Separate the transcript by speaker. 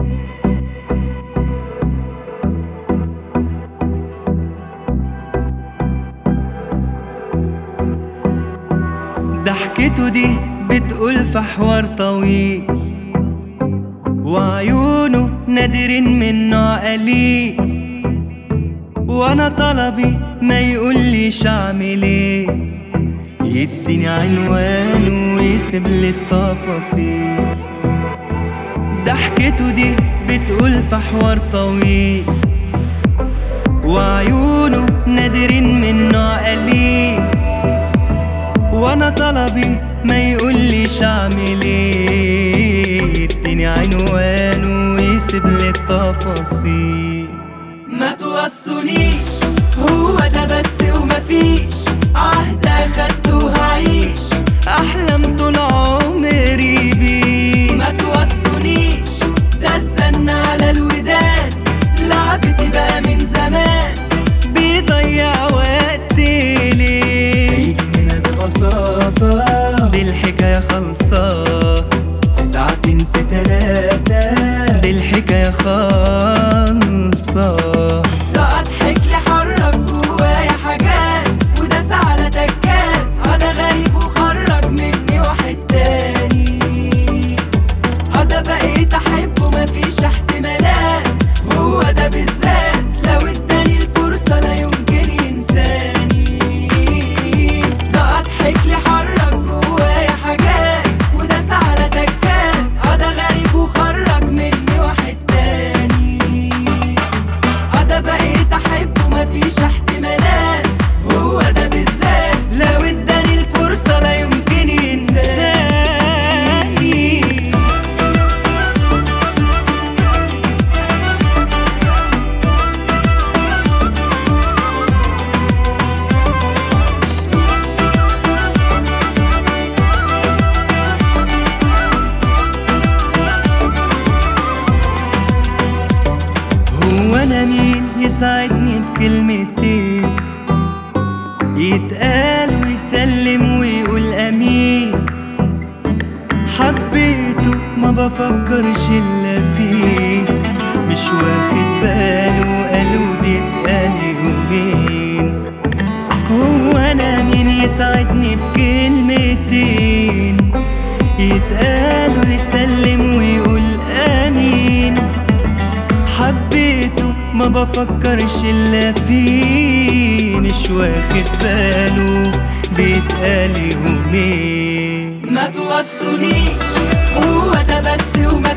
Speaker 1: ضحكته دي بتقول في حوار طويل، وعيونه نادرين من نوع قليل، وانا طلبي ما يقوليش اعمل ايه، يديني عنوان ويسيب لي التفاصيل. ضحكته دي بتقول في حوار طويل، وعيونه نادرين من نوع قليل، وانا طلبي ما يقوليش اعمل ايه، يديني عنوان ويسيب لي التفاصيل. ما توصونيش، هو ده بس ومفيش، عهد اخدته وهعيش احلام طول عمري بيه. ما توصونيش، ده الزن على الودان، لعبتي بقى من زمان، بيضيع وقتي ليه؟ هنا ببساطة دي الحكاية خلصة، في ساعتين في 3 دي الحكاية خلصة.
Speaker 2: ده اضحك لحرك جوايا حاجات، وداس على تكات، ده غريب وخرج مني واحد تاني. ده بقيت احبه مفيش احتمالات، هو ده بالذات لو اداني الفرصة لا يمكن ينساني. ده اضحك لحرك جوايا حاجات، وداس على تكات، ده غريب وخرج مني واحد تاني. ده بقيت احبه مفيش احتمالات، هو ده بالذات لو اداني الفرصة لا يمكن ينساني.
Speaker 1: هو انا مين يساعدني بكلمتين، يتقال ويسلم ويقول امين، حبيته ما بفكرش الا فيه، مش واخد باله قالوا بيتقال يومين. هو انا مين يساعدني بكلمتين، يتقال ويسلم ويقول امين، حبيته ما بفكرش الا فيه، مش واخد باله بيتقال يومين.
Speaker 2: ما توصونيش، هو ده بس وما